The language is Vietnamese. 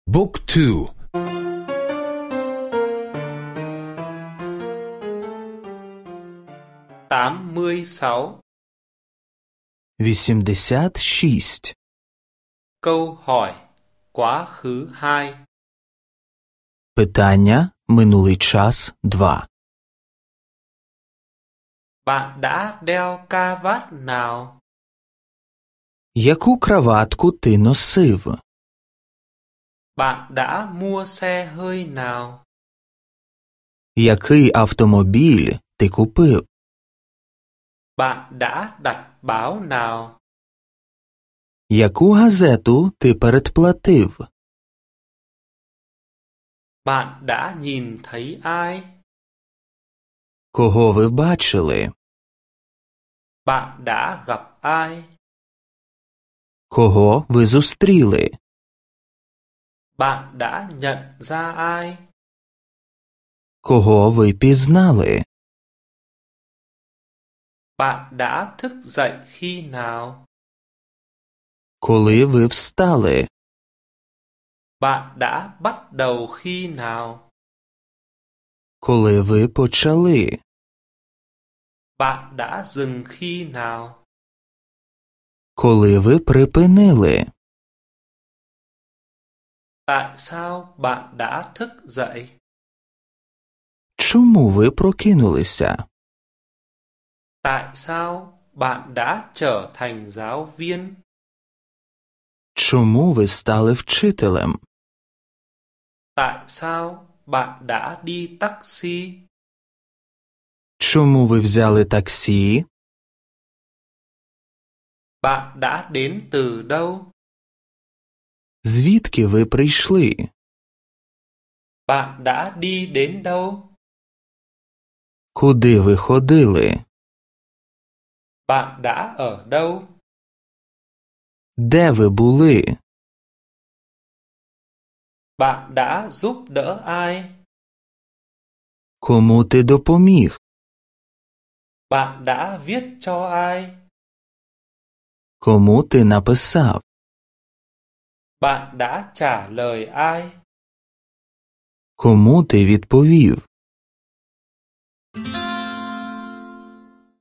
Book 2. 86. 86. Câu hỏi quá khứ 2. Питання минулий час 2. Bạn đã đeo ca vát nào? Яку краватку ти носив? Bạn đã mua xe hơi nào? Який автомобіль ти купив? Bạn đã đặt báo nào? Яку газету ти передплатив? Bạn đã nhìn thấy ai? Кого ви бачили? Bạn đã gặp ai? Кого ви зустріли? Bạn đã nhận ra ai? Кого ви пізнали? Bạn đã thức dậy khi nào? Коли ви встали? Bạn đã bắt đầu khi nào? Коли ви почали? Bạn đã dừng khi nào? Коли ви припинили? Tại sao bạn đã thức dậy? Чому ви прокинулися? Tại sao bạn đã trở thành giáo viên? Чому ви стали вчителем? Tại sao bạn đã đi taxi? Чому ви взяли таксі? Bạn đã đến từ đâu? Звідки ви прийшли? Bạn đã đi đến đâu? Куди ви ходили? Bạn đã ở đâu? Де ви були? Bạn đã giúp đỡ ai? Кому ти допоміг? Bạn đã viết cho ai? Кому ти написав? Bạn đã trả lời ai? Кому ти відповів?